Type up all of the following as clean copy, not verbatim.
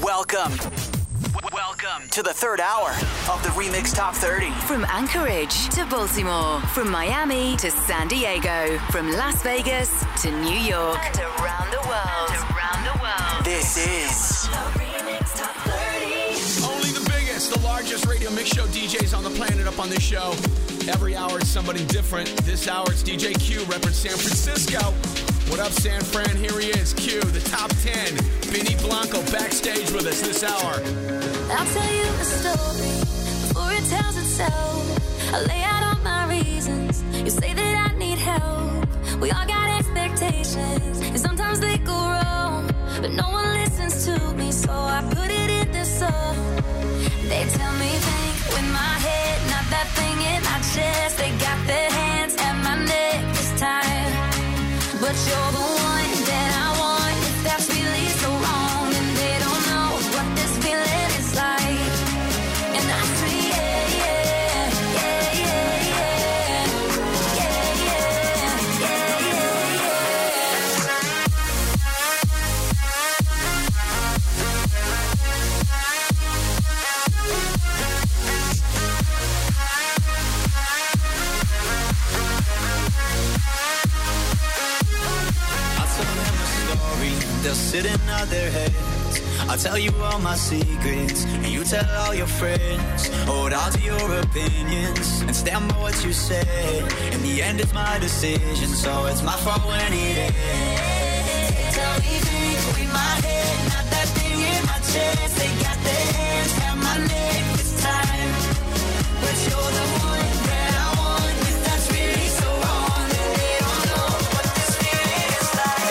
Welcome to the third hour of the Remix Top 30. From Anchorage to Baltimore, from Miami to San Diego, from Las Vegas to New York, and around the world. This is the Remix Top 30. Only the biggest, the largest radio mix show DJs on the planet up on this show. Every hour it's somebody different. This hour it's DJ Q repping San Francisco. What up, San Fran? Here he is, Q, the top 10. Benny Blanco backstage with us this hour. I'll tell you a story before it tells itself. I lay out all my reasons. You say that I need help. We all got expectations, and sometimes they go wrong. But no one listens to me, so I put it in this song. They tell me think with my head, not that thing in my chest. They got their hands at my neck this time. But you're the one that I want. If that's really so wrong, and they don't know what this feeling is like. And I say yeah, yeah, yeah, yeah, yeah, yeah, yeah, yeah, yeah, They'll sit and nod their heads. I'll tell you all my secrets, and you tell all your friends. Hold on to your opinions, and stand by what you said. In the end, it's my decision, so it's my fault when it ends. Tell me things with my head, not that thing in my chest. They got their hands at my neck this time. But you're the one that I want. If that's really so wrong, then they don't know what this feeling is like.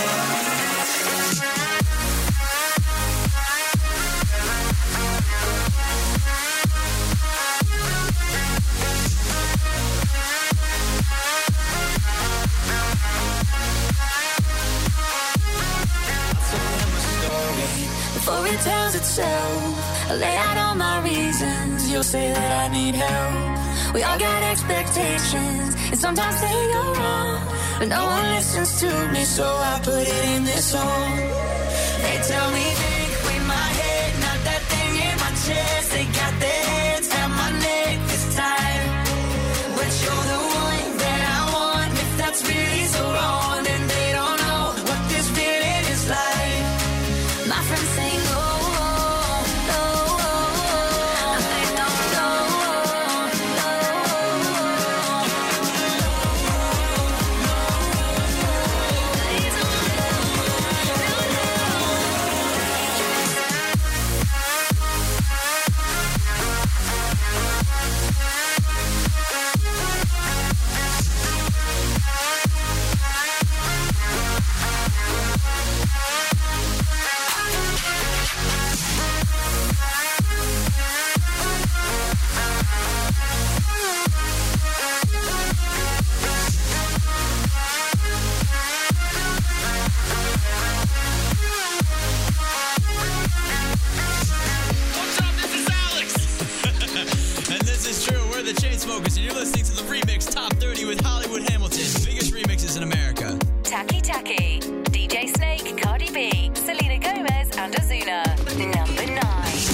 before it tells itself. I lay out all my reasons. You'll say that I need help. We all got expectations, and sometimes they go wrong, but no one listens to me, so I put it in this song. They tell me think with my head, not that thing in my chest. They got their hands at my neck this time. But you're the one that I want. If that's really so wrong, then they don't know what this feeling is like. My friends say no, no, and they don't know, no. They don't What's up? This is Alex. And this is true. We're the Chainsmokers, and you're listening to the Remix Top 30 with Hollywood Hamilton. Biggest remixes in America. Taki Taki, DJ Snake, Cardi B, Selena Gomez, and Ozuna. Number 9.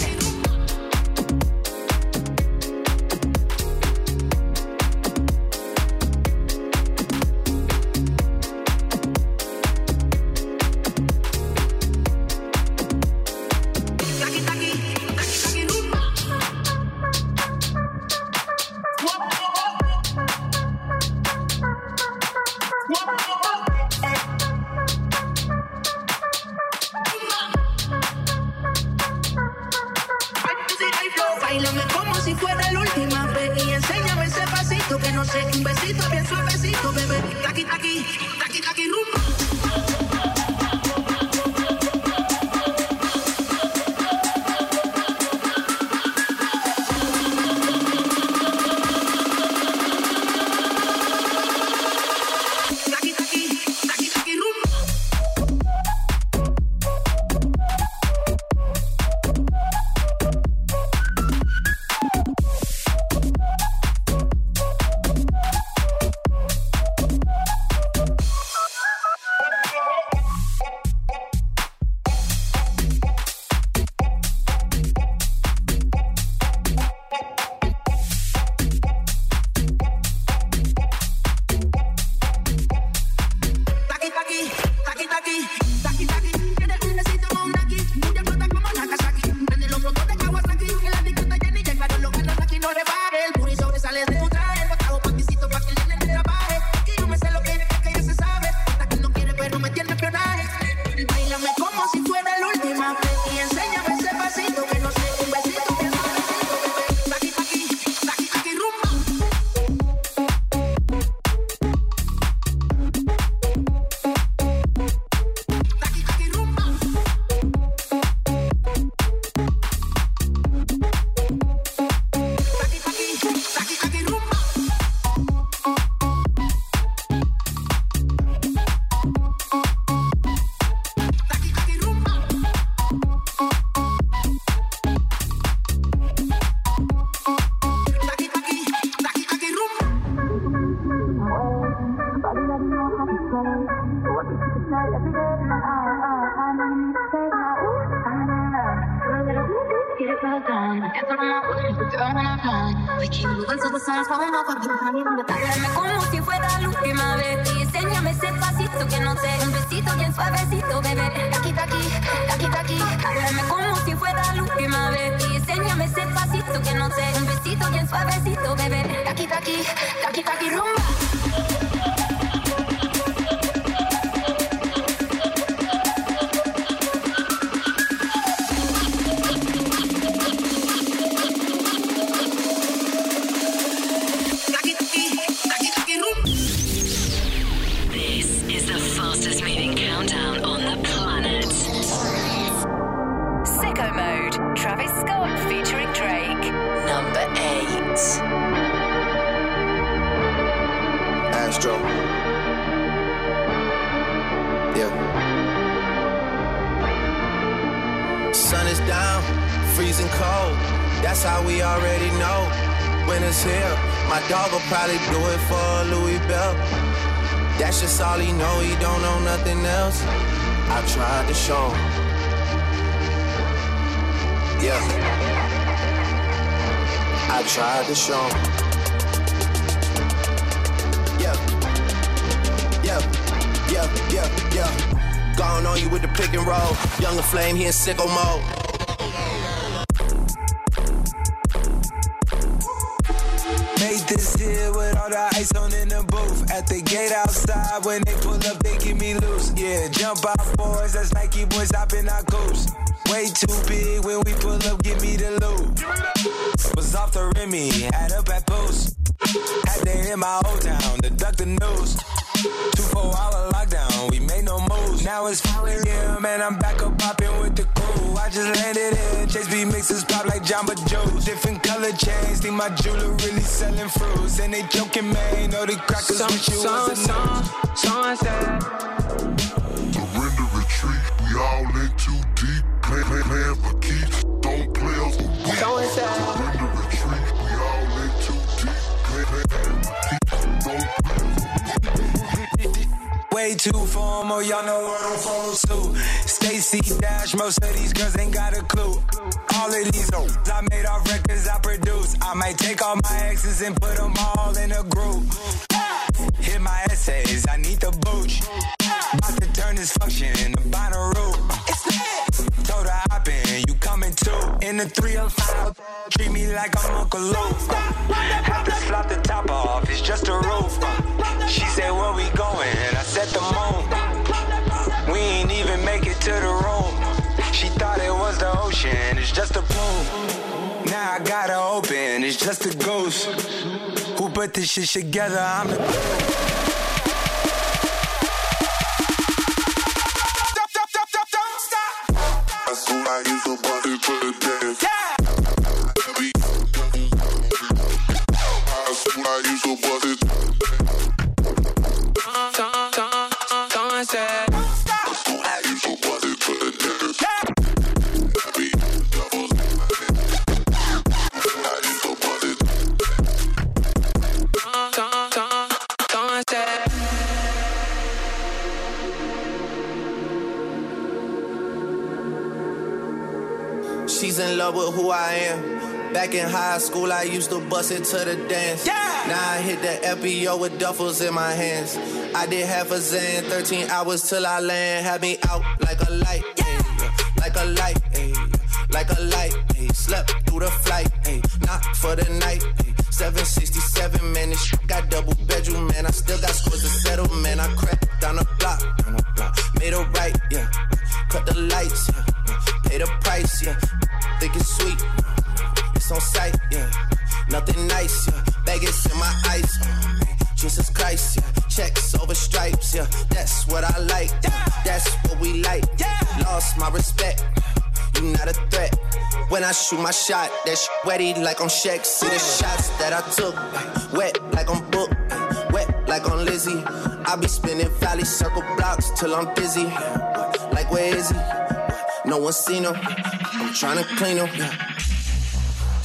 Báilame como si fuera la última vez y enséñame ese pasito que no sé, un besito bien suavecito, bebé. Taki, taki, taki, taki, rumba. Taki, taki, taki, taki, rumba. como si fuera la última vez y enséñame ese pasito que no sé, un besito bien suavecito, bebé. Taqui, taqui, taqui, taqui. Háblame como si fuera la última vez y enséñame ese pasito que no sé, un besito bien suavecito, bebé. Taqui, taqui, taqui, taqui, rumba. That's how we already know when it's here. My dog will probably do it for a Louis Bell. That's just all he know, he don't know nothing else. I tried to show him. Yeah. I tried to show him. Yeah. Yeah. Yeah. Yeah. Yeah. Gone on you with the pick and roll. Younger Flame, he in sicko mode. This here with all the ice on in the booth. At the gate outside, when they pull up, they give me loose. Yeah, jump out, boys. That's Nike boys hopping our coast. Way too big when we pull up, give me the loot. Was off the Remy, had up at post. Had to hit my old town to duck the news. 24-hour lockdown, we made no moves. Now it's 4 a.m. and I'm back up popping with the crew. I just landed in, Chase B mixes pop like Jamba Joe's. Different color chains, think my jeweler really selling fruits. And they joking, man, know the crackers wish you was a news. Sunset. Surrender, retreat, we all in too deep. Plan for keeps, don't play us for weeks. Surrender, retreat, we all in too deep. Plan for keeps, don't play us for way too formal, y'all know what I'm follow suit. Stacy Dash, most of these girls ain't got a clue. All of these hoes I made off records I produce. I might take all my exes and put them all in a group. Hit my essays, I need the booch. About to turn this function into binary. Told her hop in, you coming too. In the 305, treat me like I'm Uncle Luke. Have to slap the top off, it's just a roof. She said, where we going? I said the moon. We ain't even make it to the room. She thought it was the ocean, it's just a pool. Now I gotta open, it's just a ghost. Who put this shit together? I'm the... I used to bust it to the dance. Yeah. I used to bust it. Sunset. I used to bust it to the dance. I used to bust it. Sunset. She's in love with who I am. Back in high school, I used to bust it to the dance. Yeah. Now I hit the FBO with duffels in my hands. I did half a Zan, 13 hours till I land. Had me out like a light, yeah. Like a light, ay. Like a light, ay. Slept through the flight, ay. Not for the night, ay. 767, man, this shit got double bedroom, man. I still got scores to settle, man. I crept down the block, made a right, yeah. Cut the lights, yeah. Pay the price, yeah. Think it's sweet, it's on sight, yeah. Nothing nice, yeah. Vegas in my ice, Jesus Christ, yeah. Checks over stripes, yeah. That's what I like, that's what we like. Lost my respect, you not a threat. When I shoot my shot, that shit wetty like on Shaq. See the shots that I took, wet like on Book, wet like on Lizzie. I be spinning valley circle blocks till I'm dizzy. Like where is he? No one seen him. I'm tryna clean him.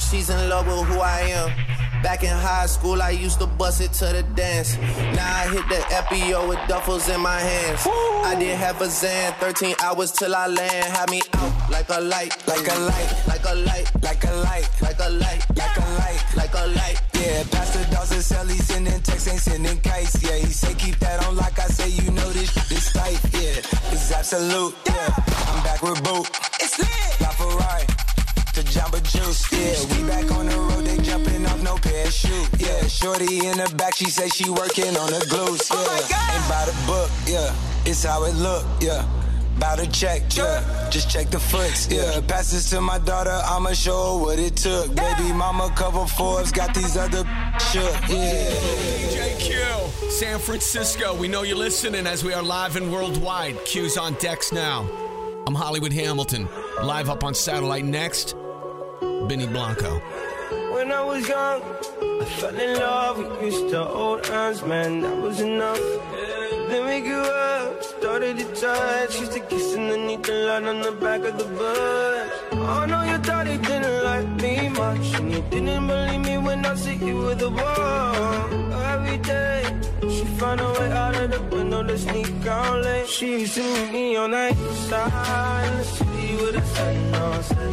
She's in love with who I am. Back in high school, I used to bust it to the dance. Now I hit the FBO with duffels in my hands. I did half a Zan, 13 hours till I land. Had me out like a light, like a light, like a light, like a light, like a light, like a light, like a light. Yeah, Pastor Dawson sell, he sending texts, ain't sending kites. Yeah, he say keep that on like I say, you know this tight. Yeah, it's absolute. Yeah, I'm back with Boot. It's lit. La Ferrari. To Jamba Juice, yeah, we back on the road, they jumping off no parachute, yeah, shorty in the back, she say she working on the glutes, yeah, ain't by the book, yeah, it's how it look, yeah, bout to check, yeah, just check the foots, yeah, pass this to my daughter, I'ma show her what it took, baby mama cover Forbes, got these other shook, yeah. DJ Q, San Francisco, we know you're listening as we are live and worldwide, Q's on decks now. I'm Hollywood Hamilton, live up on satellite next. Benny Blanco. When I was young, I fell in love. We used to hold hands, man, that was enough. Then we grew up, started to touch. Used to kiss underneath the light on the back of the bus. Oh no, you thought he didn't like me much, and you didn't believe me when I said you were the one. Every day, she found a way out of the window to sneak out late. She used to meet me on the east side in the city with a sun on set.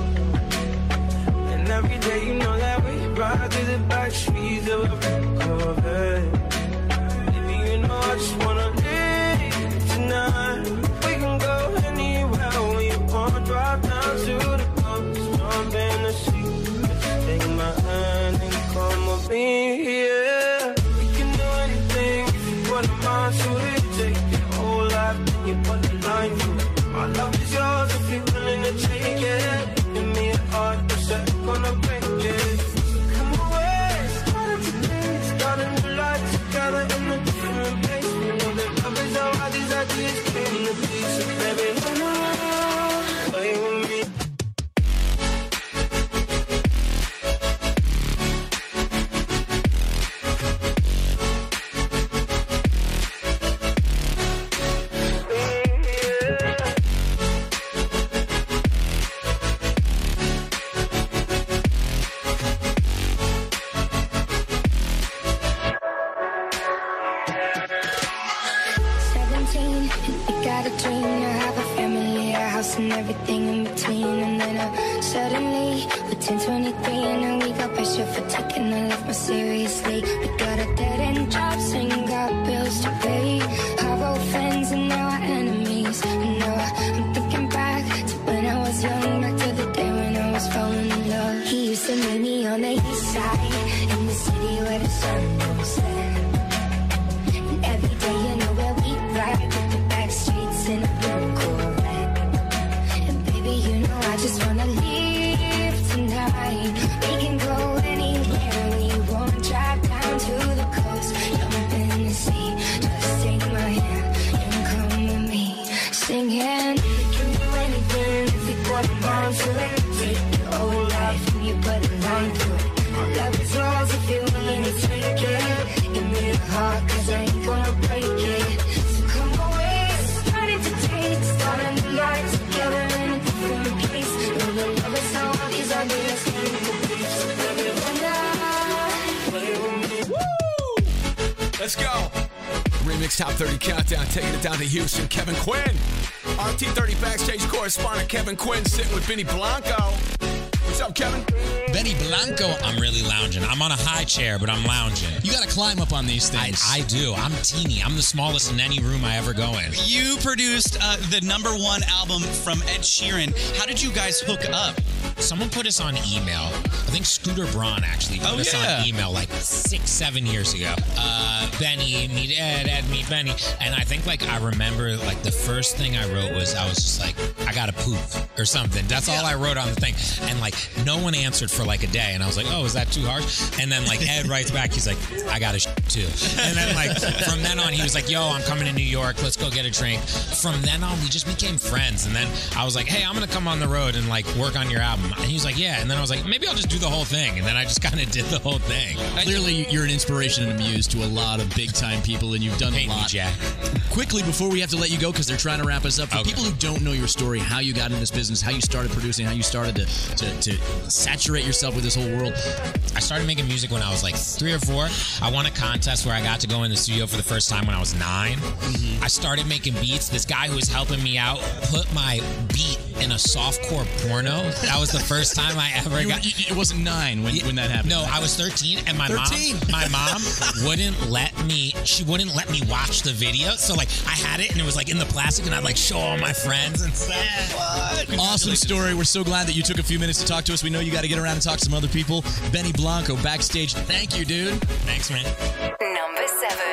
And every day you know that we ride through the back streets of a Corvette. Baby, you know I just wanna live tonight. We can go anywhere when you wanna drive down to the coast, jump in the sea, take my hand and come with me, yeah. We can do anything if you put a mind to it. Take your whole life and you put the line through it. My love is yours if you're willing to take it. Give me a heart that's gonna break it. Come away, starting today, starting to life together in a different place. You know that love is how all these ideas came to be. So baby, run around, play with me. And everything in between, and then suddenly we're 10:23, and now we got pressure for taking our life more seriously. We got a dead end jobs and got bills to pay. Our old friends and now our enemies. And now I'm thinking back to when I was young, back to the day when I was falling in love. He used to meet me on the east side in the city where the sun don't set. And every day you know where we ride with the back streets in a blue Corvette. You know I just wanna live tonight. We can go anywhere we want. Drive down to the coast, jump in the sea. Just take my hand and come with me, singing. We can do anything if we put a mind to it. Take your whole life and you put a line through it. My love is yours if you're willing to take it. Give me the heart 'cause I ain't gonna break it. So come away, starting to taste, starting to light together. Let's go. Remix Top 30 Countdown, taking it down to Houston. Kevin Quinn. RT30 backstage correspondent Kevin Quinn sitting with Benny Blanco. What's up, Kevin? Benny Blanco. I'm really lounging. I'm on a high chair, but I'm lounging. You got to climb up on these things. I do. I'm teeny. I'm the smallest in any room I ever go in. You produced the #1 album from Ed Sheeran. How did you guys hook up? Someone put us on email. I think Scooter Braun actually put us on email like 6-7 years ago. Benny, meet Ed, Ed, meet Benny. And I think I remember the first thing I wrote was I was just like, I gotta poop or something. That's all I wrote on the thing. And no one answered for a day. And I was like, oh, is that too harsh? And then Ed writes back, he's like, I gotta too. And then from then on, he was like, yo, I'm coming to New York. Let's go get a drink. From then on, we just became friends. And then I was like, hey, I'm gonna come on the road and work on your album. And he was like, yeah. And then I was like, maybe I'll just do the whole thing. And then I just kind of did the whole thing. Clearly, you're an inspiration and a muse to a lot of big-time people, and you've done a lot. Jack. Quickly, before we have to let you go, because they're trying to wrap us up, for people who don't know your story, how you got in this business, how you started producing, how you started to saturate yourself with this whole world. I started making music when I was like 3 or 4. I won a contest where I got to go in the studio for the first time when I was 9. I started making beats. This guy who was helping me out put my beat in a softcore porno. That was the first time I ever got... It wasn't 9 when that happened. No, I was 13, and my 13? mom wouldn't let me watch the video. So like I had it and it was like in the plastic, and I'd like show all my friends and stuff. Awesome story. We're so glad that you took a few minutes to talk to us. We know you got to get around and talk to some other people. Benny Blanco backstage. Thank you, dude. Thanks, man. Number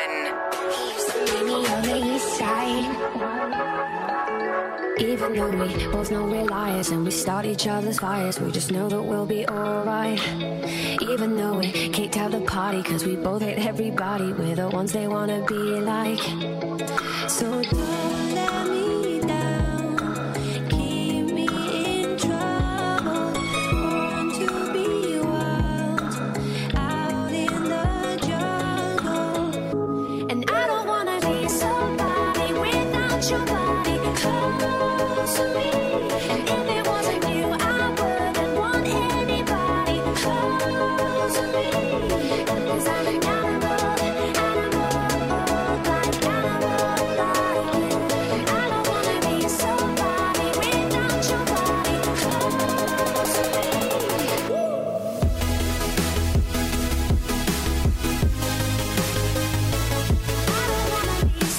7. Even though we both know we're liars and we start each other's fires, we just know that we'll be alright. Even though we kicked out the party cause we both hate everybody, we're the ones they wanna be like. So don't let me down, keep me in trouble. Want to be wild, out in the jungle. And I don't wanna be somebody without your body close to me. And if it wasn't you, I wouldn't want anybody close to me. Cause I'm an animal, like I don't wanna be somebody without your body close to me. I don't wanna be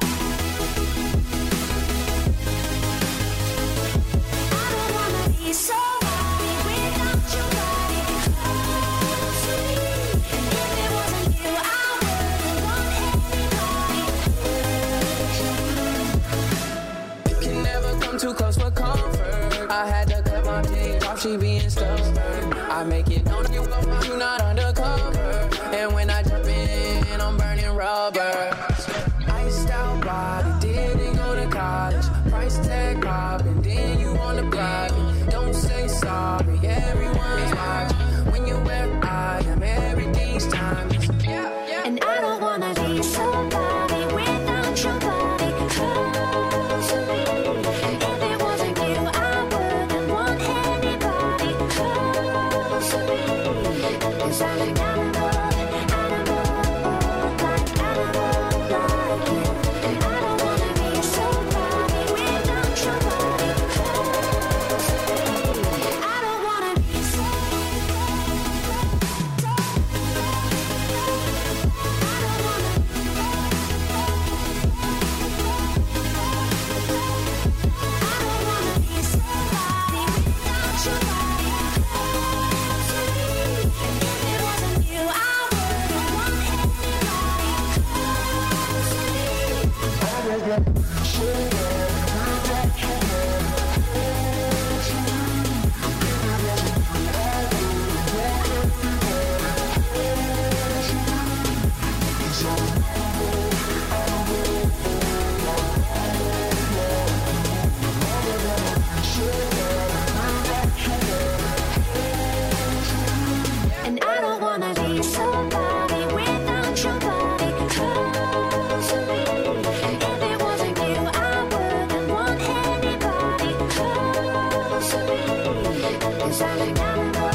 too close for comfort. I had to cut my teeth off, she being stubborn. I make it known you not undercover. And when I jump in, I'm burning rubber. Iced out body, didn't go to college. Price tag popping, then you on the block. Don't say sorry, everyone's watching. When you're where I am, everything's time. And I don't wanna be somebody without your body close to me. If it wasn't you, I wouldn't want anybody close to me. Cause I'm an animal, like you. I don't wanna be somebody without your body close to me. I don't wanna be and I don't wanna be somebody without your body close to me. If it wasn't you, I wouldn't want anybody close to me. Cause I'm an animal,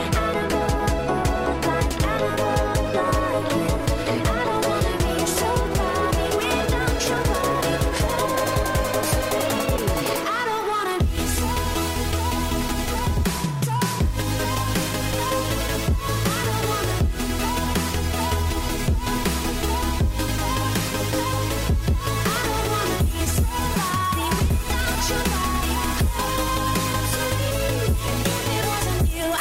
like you. I don't wanna be somebody without your body close to me. I don't wanna be you,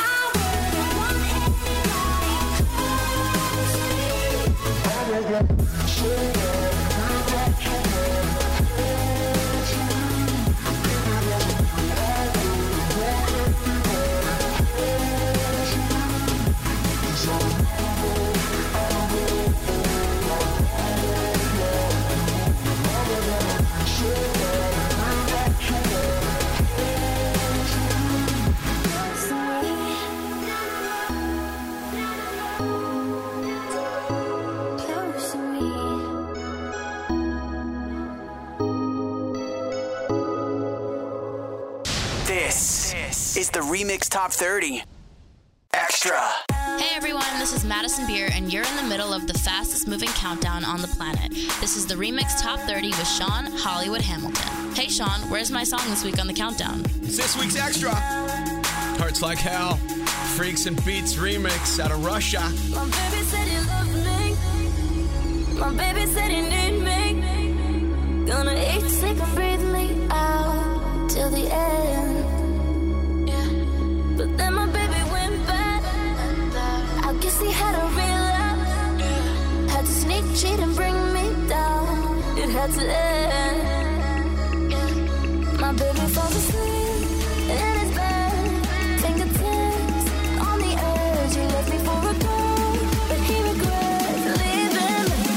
Remix Top 30 Extra. Hey everyone, this is Madison Beer, and you're in the middle of the fastest moving countdown on the planet. This is the Remix Top 30 with Sean Hollywood Hamilton. Hey Sean, where's my song this week on the countdown? It's this week's Extra. Hearts Like Hell, Freaks and Beats remix out of Russia. My baby said he loved me. My baby said he need me. Gonna eat, sleep, and breathe me out till the end. Yeah. But then my baby went back. I guess he had a relapse. Had to sneak, cheat, and bring me down. It had to end. Yeah. My baby falls asleep in his bed. Fingertips on the edge. He left me for a girl, but he regrets leaving me.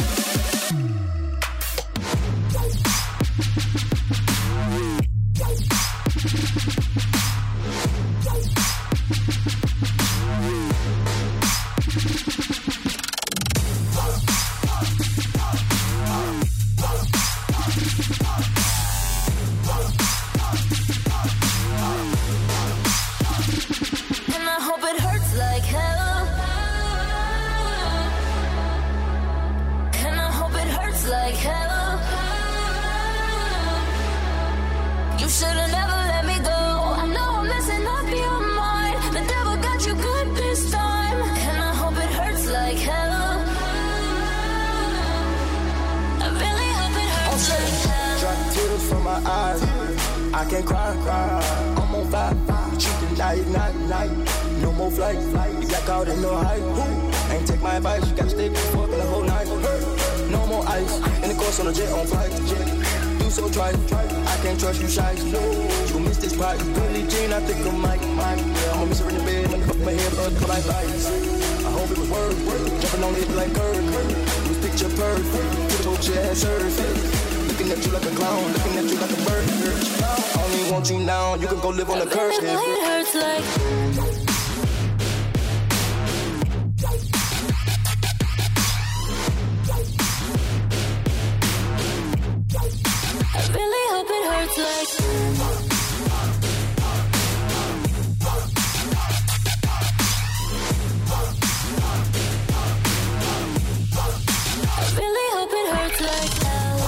I can't cry. I'm on vibe. Cheat the night. No more flight. You got caught in no height. Ain't take my advice. You gotta stay for the whole night. No more ice. In the course on the jet on flight. You so try. I can't trust you, shy. No, you miss this price. Billie Jean, I think I might. Yeah, I'ma miss her in the bed. Let me fuck my head up like ice. I hope it was worth. Jumping on it like Kirk. It was picture perfect. Put your chest surface. Looking at you like a clown, looking at you like a bird. I only want you now, you can go live on the curb. It hurts like I really hope it hurts like I really hope it hurts like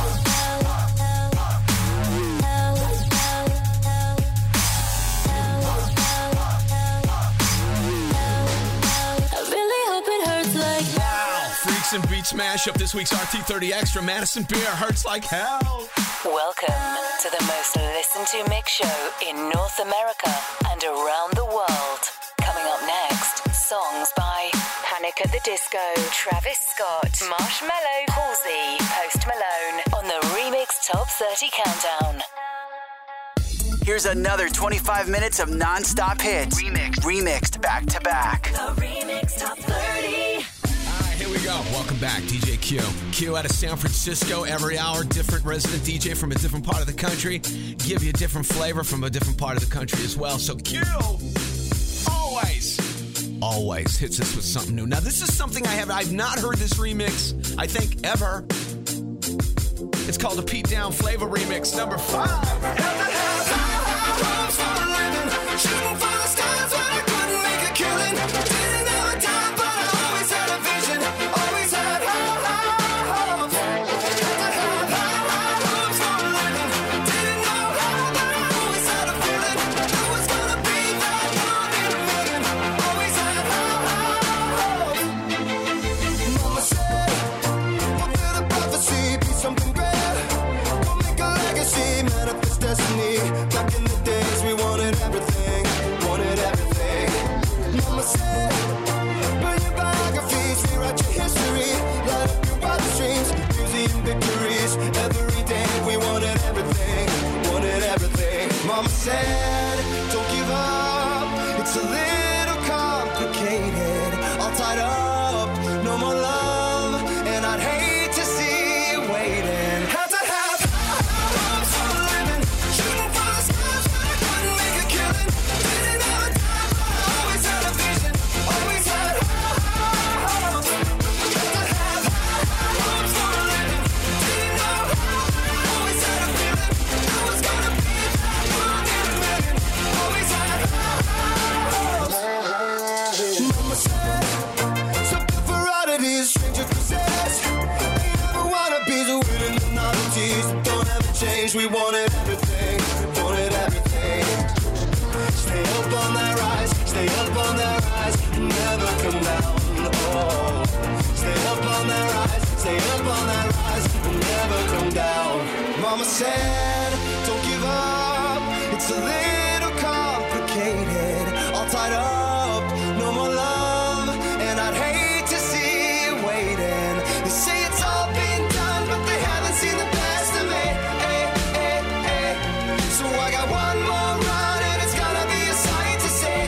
And Beat Smash up this week's RT30 Extra. Madison Beer, Hurts Like Hell. Welcome to the most listened to mix show in North America and around the world. Coming up next, songs by Panic at the Disco, Travis Scott, Marshmello, Halsey, Post Malone on the Remix Top 30 Countdown. Here's another 25 minutes of non-stop hits. Remixed back to back. The Remix Top 30. Here we go. Welcome back, DJ Q. Q out of San Francisco. Every hour, different resident DJ from a different part of the country. Give you a different flavor from a different part of the country as well. So Q always hits us with something new. Now, this is something I've not heard this remix, I think, ever. It's called the Pete Down Flavor Remix, number 5. Destiny. Back in the days we wanted everything. change, we wanted everything, wanted everything. Stay up on that rise, stay up on that rise, and never come down, oh. Stay up on that rise, stay up on that rise, and never come down. Mama said, don't give up, it's a little complicated, all tied up, no more love, and I'd hate to see you waiting. They say it's all been done, but they haven't seen the best of me. So I got one more run, and it's gonna be a sight to see.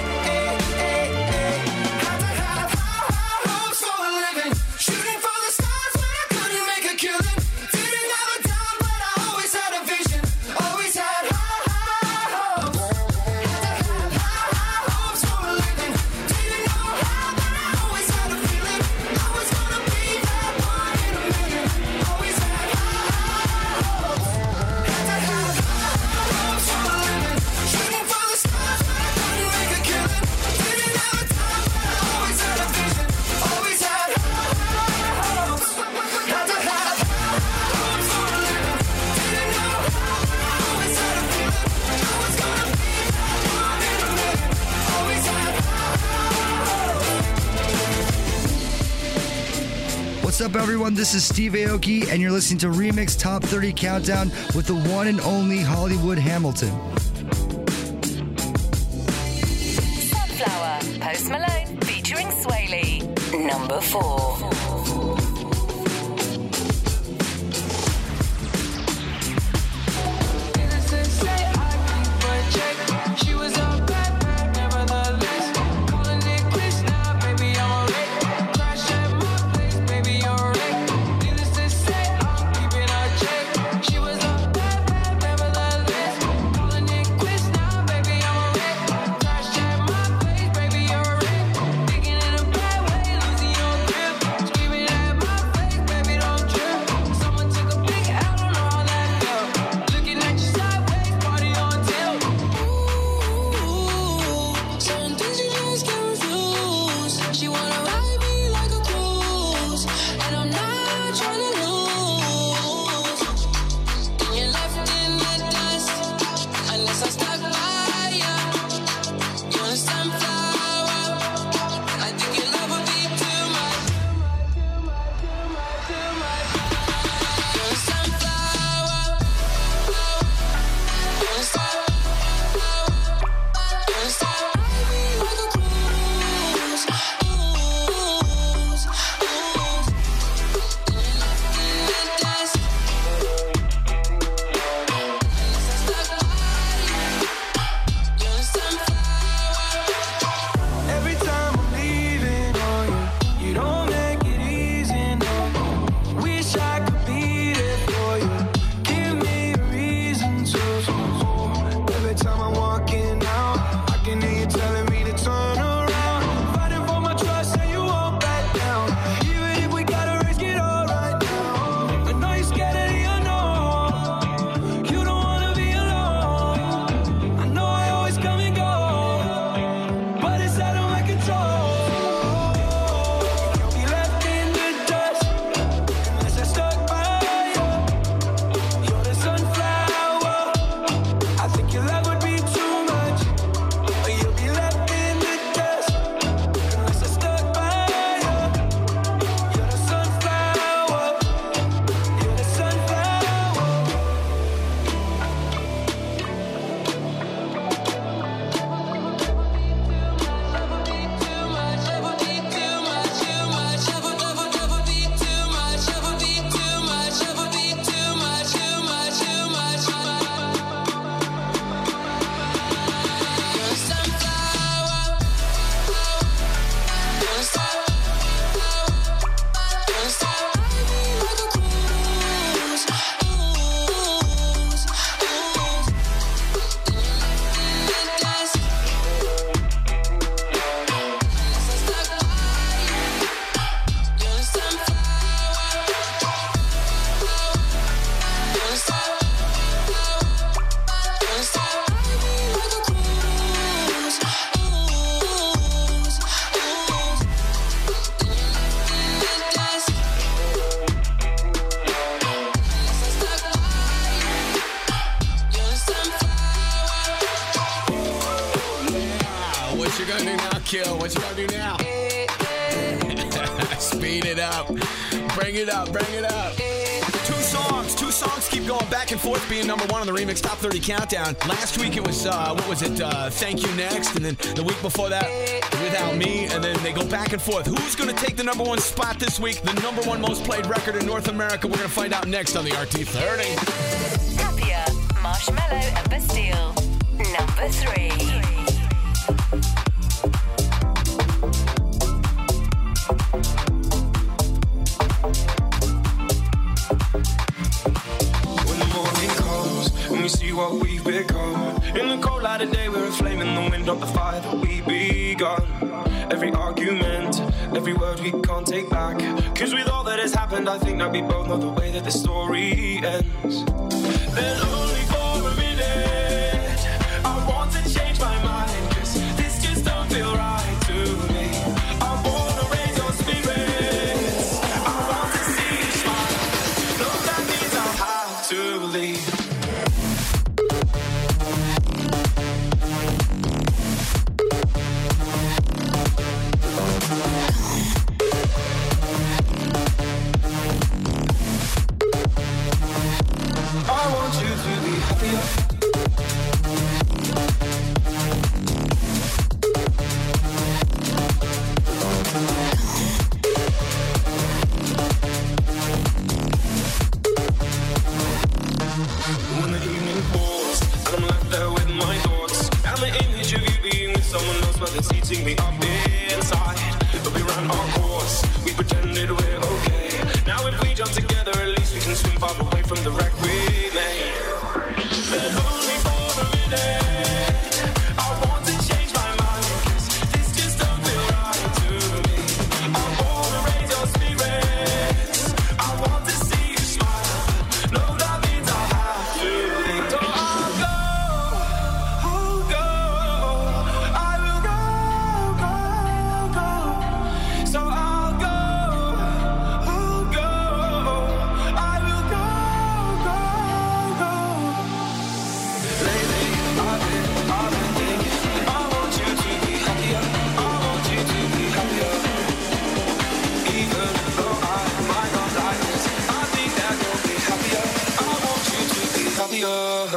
Had to have high hopes for a living, shooting for the stars when I couldn't make a killing. Didn't have a dime, but I always had a vision, always had high hopes. Had to have high hopes for a living, didn't know how, but I always had a feeling I was gonna be that one in a million. Always had high hopes. Had to have high hopes for a living, shooting for the stars when I couldn't make a killing. Didn't have a dime, but I always had a vision, always had high hopes. Had to have high hopes for a living, didn't know how, but I always had a feeling I was gonna be that one in a million. Always had What's up, everyone? This is Steve Aoki, and you're listening to Remix Top 30 Countdown with the one and only Hollywood Hamilton. Sunflower, Post Malone featuring Sway Lee. Number 4. She was a bad, nevertheless. Calling it quits now, baby, I'm a wreck. Crash at my place, baby, you're a wreck. Needless to say, I'm keeping her check. She was a bad, nevertheless. Calling it quits now, baby, I'm a wreck. Crash at my place, baby, you're a wreck. Thinking in a bad way, losing your grip. Screaming What you gonna do now, Kill? What you gonna do now? Speed it up. Bring it up. Two songs keep going back and forth, being number one on the Remix Top 30 Countdown. Last week it was, Thank You Next, and then the week before that, Without Me, and then they go back and forth. Who's going to take the number one spot this week? The number one most played record in North America? We're going to find out next on the RT30. Happier, Marshmallow and Bastille. Number 3. We see what we've become. In the cold light of day, we're a flame in the wind of the fire that we begun. Every argument, every word we can't take back. Cause with all that has happened, I think that we both know the way that the story ends. Then only for a minute, I want to change my mind. Cause this just don't feel right to me. I wanna raise your spirits. I want to see you smile. No, that means I'll have to leave. Eating me up inside, but we ran our course. We pretended we're okay. Now if we jump together, at least we can swim far away from the wreck we made. But only for a minute, I want to change my mind. Cause this just don't feel right to me. I wanna raise your spirits. I want to see you smile. No, that means I'll have to leave. So I'll go. So I'll go, I will go. Lately, I've been thinking, I want you to be happier, I want you to be happier. Even though I might not like this, I think that you'll be happier. I want you to be happier.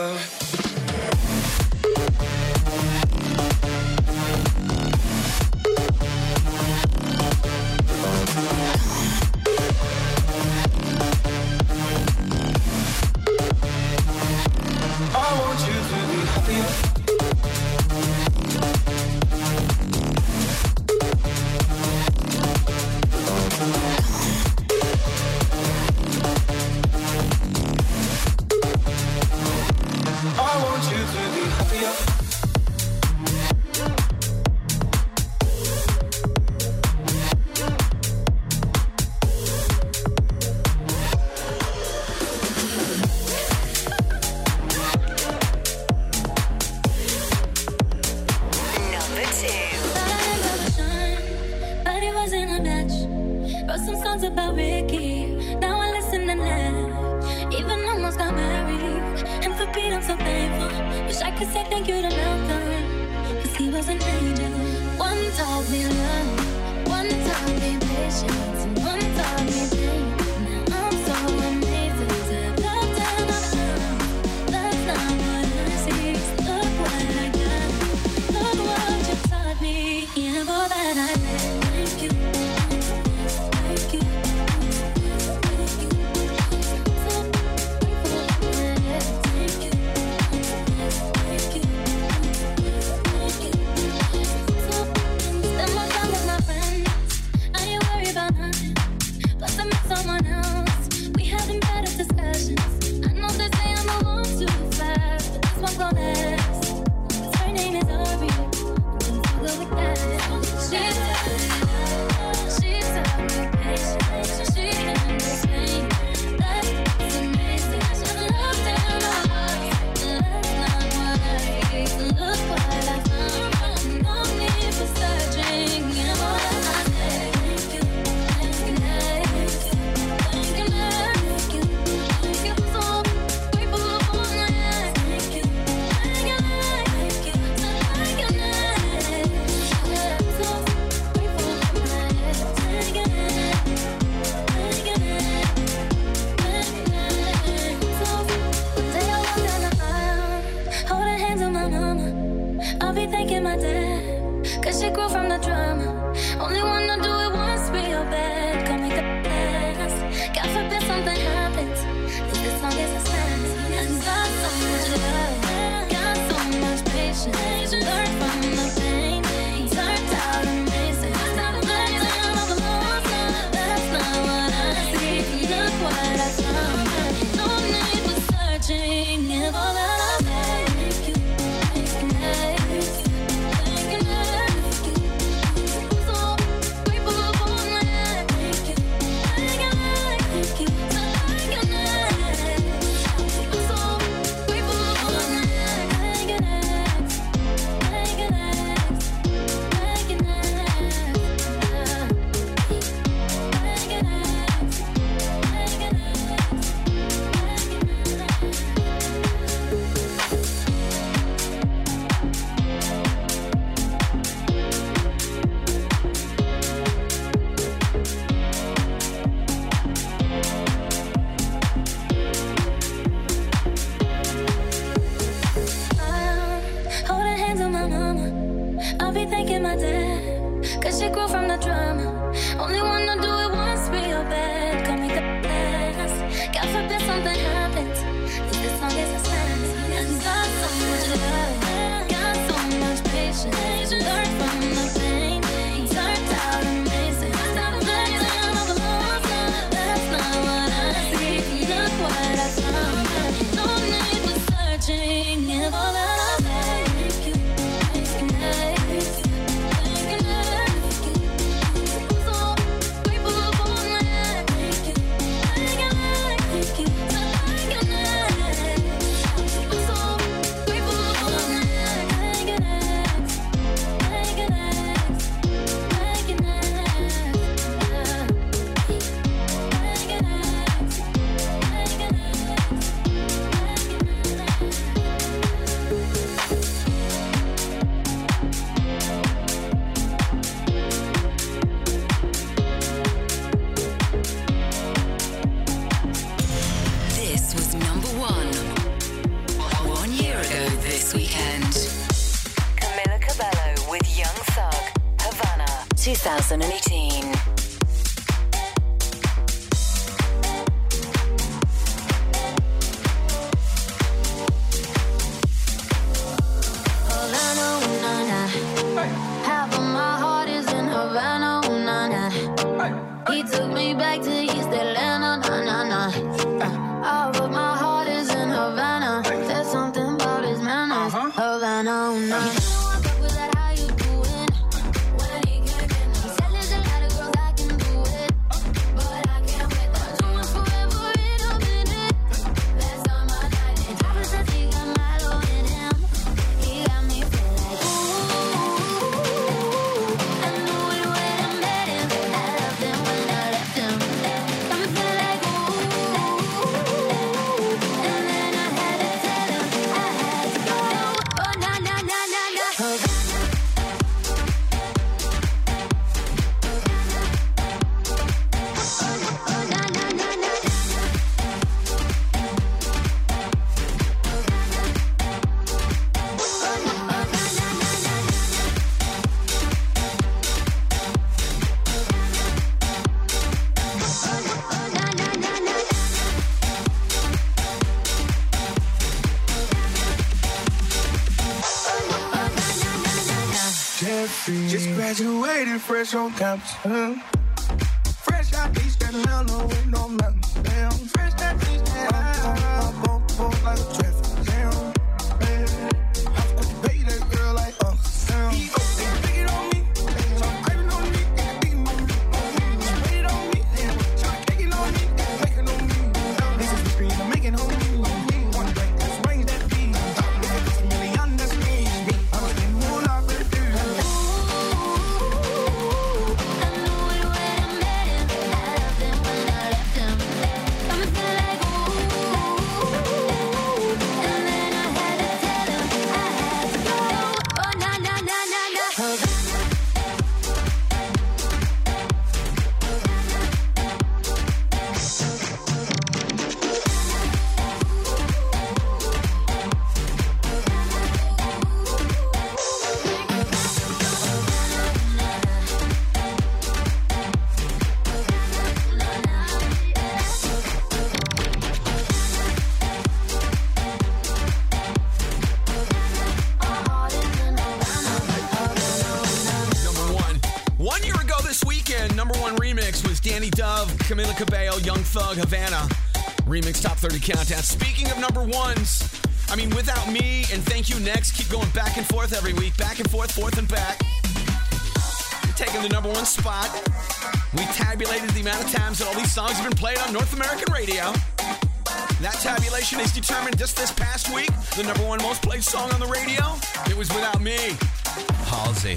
I want you to be happier. I want you to be happier. About Ricky, now I listen and laugh. Even almost got married, and for Pete I'm so thankful. Wish I could say thank you to Malcolm, cause he was an angel. One taught me love, one taught me patience, and one taught me pain. Now I'm so amazing to have loved and I've loved. That's not what I see, look what I got. Look what you taught me, yeah, for that I live. Thank you. About Only wanna do it once real bad. Come make a pass. God forbid something happens. This song is a sense. And got so much love. Got so much patience. Learn from the pain. Turned out amazing. Stop letting all the losses. That's not what I see. Look what I found. No need for searching. If all that I make you nice. Make you nice. I'm so grateful for that. Make you nice. Make you nice. I'm so grateful for that. Make you nice. Make you nice. Make you nice. Make you nice. Make you holding hands with my mama. I'll be thanking my dad. Cause she grew from the drama. Only wanna do it once real bad. Call me the best. God forbid something happens. This song is a sense. And got so much love. Got so much patience. Learn from the pain. Turned out amazing. Stop letting all the losses. That's not what I see. Look what I found. No need for searching. If all that I make you nice. Make you nice. I'm so grateful for that. Make you nice. Make you nice. I'm so grateful for that. Make you nice. Make you nice. Make you nice. Make you nice. This was number 1 1 year ago this weekend. Camila Cabello with Young Thug, Havana, 2018. Havana, ooh, na, na. Half of my heart is in Havana, ooh, na, na. He took me back to East Atlanta, na, na, na. Half of my heart is in Havana. There's something about his manners. Havana, ooh, na, na. Just graduated fresh on campus. Fresh out East Atlanta with no mountains. Damn. Fresh out East Atlanta. Up like a traffic jam. Man, how could you pay that girl like Sam? He go, they pick it on me. Try craving on me. Beating on me. Wait it on me. Try kicking on me. Making on me. This is the screen I'm making on me. One break, let's range that beat. It's a million, that's me. I'm getting more like that dude. I love them when I left them. I'm feeling like ooh. number one remix was Danny Dove, Camila Cabello, Young Thug, Havana. Remix Top 30 Countdown. Speaking of number ones, I mean, Without Me and Thank You Next keep going back and forth every week. Back and forth, forth and back. Taking the number one spot. We tabulated the amount of times that all these songs have been played on North American radio. That tabulation is determined just this past week. The number one most played song on the radio, it was Without Me. Halsey.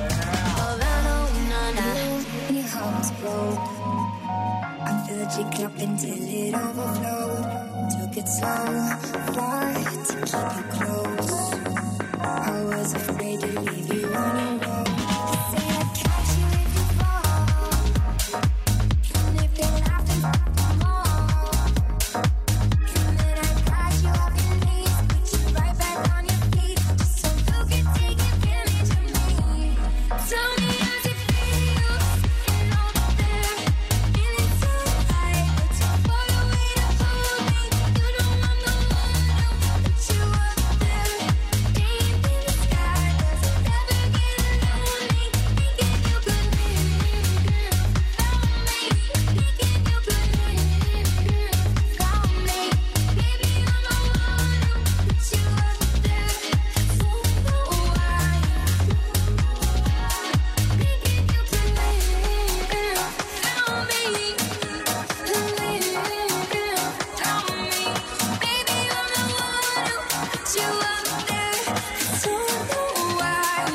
I filled your cup until it overflowed. Took it so far to keep you close. I was afraid to leave you on your own. Say I'd catch you if you fall. And if you're laughing, come on. And then I'd catch you off your knees, put you right back on your feet, just so you could take advantage of me. Tell me how's it feel, sitting over there, feeling so high, but too far away to hold me. You know I'm the one who put you up there, deep in the sky. Does it ever get lonely? Thinking you could live, girl, without me. Thinking you could live, girl, without me. Baby, I'm the one who put you up there. So why? Thinking you could live, girl, without me. Live, girl, without me. Baby, I'm the one who put you up there. So why?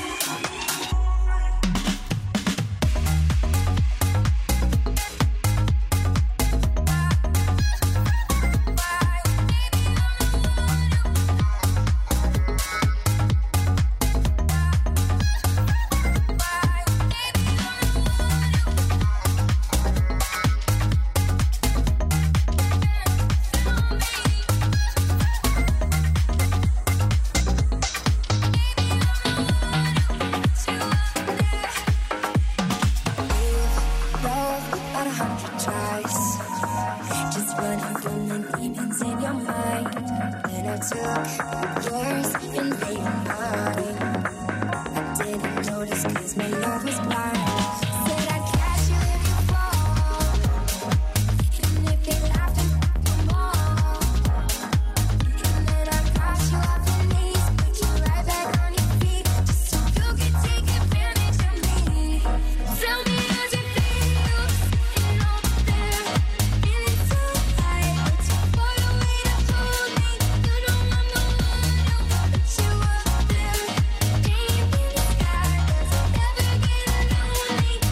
Love about 100 tries, just running from the demons in your mind. Then I took yours and they were mine. I didn't notice 'cause my love was blind. Said I'd catch you if you fall, and if they laughed, come on. And then I'd catch you off your knees, put you right back on your feet, just so you could take advantage of me. Tell me how's it feel, sitting over there, feeling so high, but too far away to hold me. You know I'm the one who put you up there, deep in the sky. Does it ever get lonely?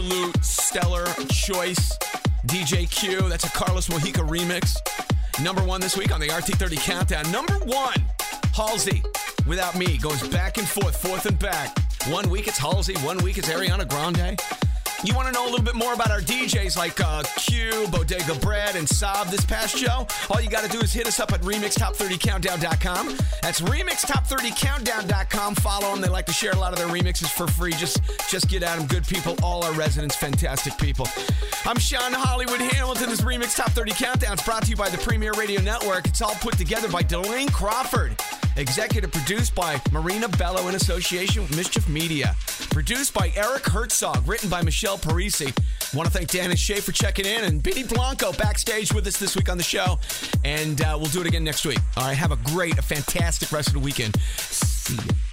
absolute stellar choice. DJ Q, that's a Carlos Mojica remix. Number 1 this week on the RT30 Countdown. Number 1, Halsey, Without Me, goes back and forth and back. 1 week it's Halsey, 1 week it's Ariana Grande. You want to know a little bit more about our DJs like Q, Bodega Bread, and Saab this past show? All you got to do is hit us up at RemixTop30Countdown.com. That's RemixTop30Countdown.com. Follow them. They like to share a lot of their remixes for free. Just get at them. Good people. All our residents, fantastic people. I'm Sean Hollywood Hamilton. This Remix Top 30 Countdown is brought to you by the Premier Radio Network. It's all put together by Delane Crawford. Executive produced by Marina Bello in association with Mischief Media. Produced by Eric Herzog. Written by Michelle Parisi. Want to thank Dan and Shay for checking in. And Benny Blanco backstage with us this week on the show. And we'll do it again next week. All right, have a fantastic rest of the weekend. See you.